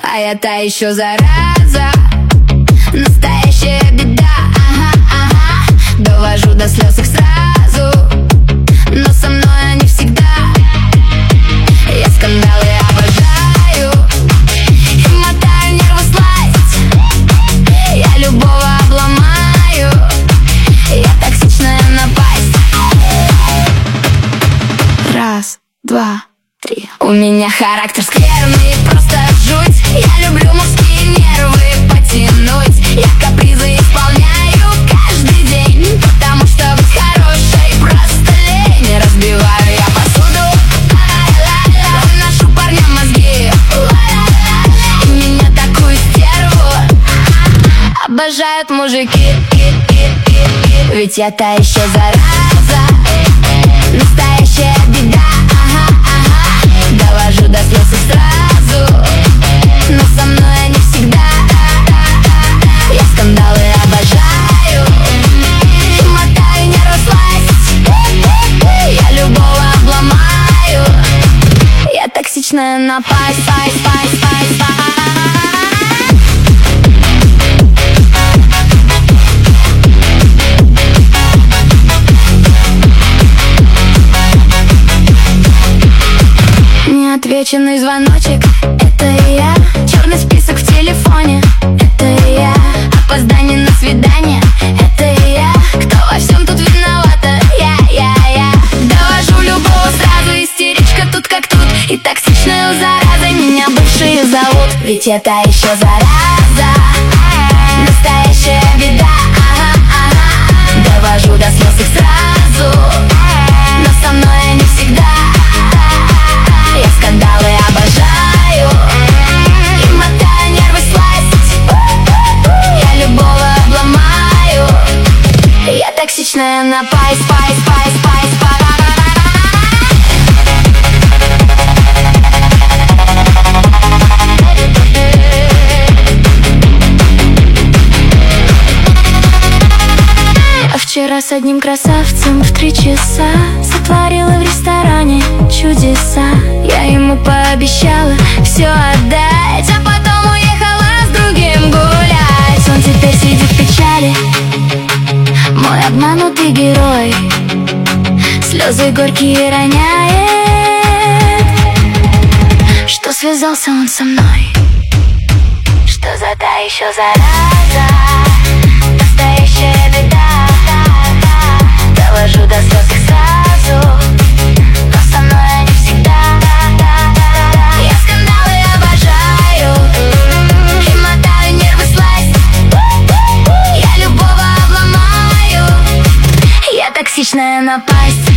А я та еще зараза, настоящая беда. Довожу до слез их сразу, но со мной они всегда. Я скандалы обожаю и мотаю нервы сласть. Я любого обломаю, я токсичная напасть. Раз, два, три. У меня характер скверный, просто жуть. Я люблю мужские нервы потянуть. Я капризы исполняю каждый день, потому что быть хорошей просто лень. Разбиваю я посуду, выношу парням мозги, и меня такую стерву обожают мужики. Ведь я та еще зараза, настоящая беда. Довожу до слез их сразу, но со мной они всегда. Я скандалы обожаю и мотаю нервы сласть. Я любого обломаю, я токсичная напасть. Неотвеченный звоночек, это я. Черный список в телефоне, это я. Опоздание на свидание, это я. Кто во всем тут виновата? Я. Довожу любого сразу, истеричка тут как тут. И токсичную заразой меня бывшие зовут. Ведь я та еще зараза, настоящая беда. Довожу до слез их сразу, но со мной они всегда. Я скандалы обожаю и мотаю нервы сласть. Я любого обломаю, я токсичная напасть. Вчера с одним красавцем в 3 часа сотворила в ресторане чудеса. Я ему пообещала все отдать, а потом уехала с другим гулять. Он теперь сидит в печали, мой обманутый герой, слезы горькие роняет. Что связался он со мной? Что за та еще зараза, настоящая беда. Довожу до слез их сразу, но со мной они всегда. Я скандалы обожаю и мотаю нервы сласть. Я любого обломаю, я токсичная напасть.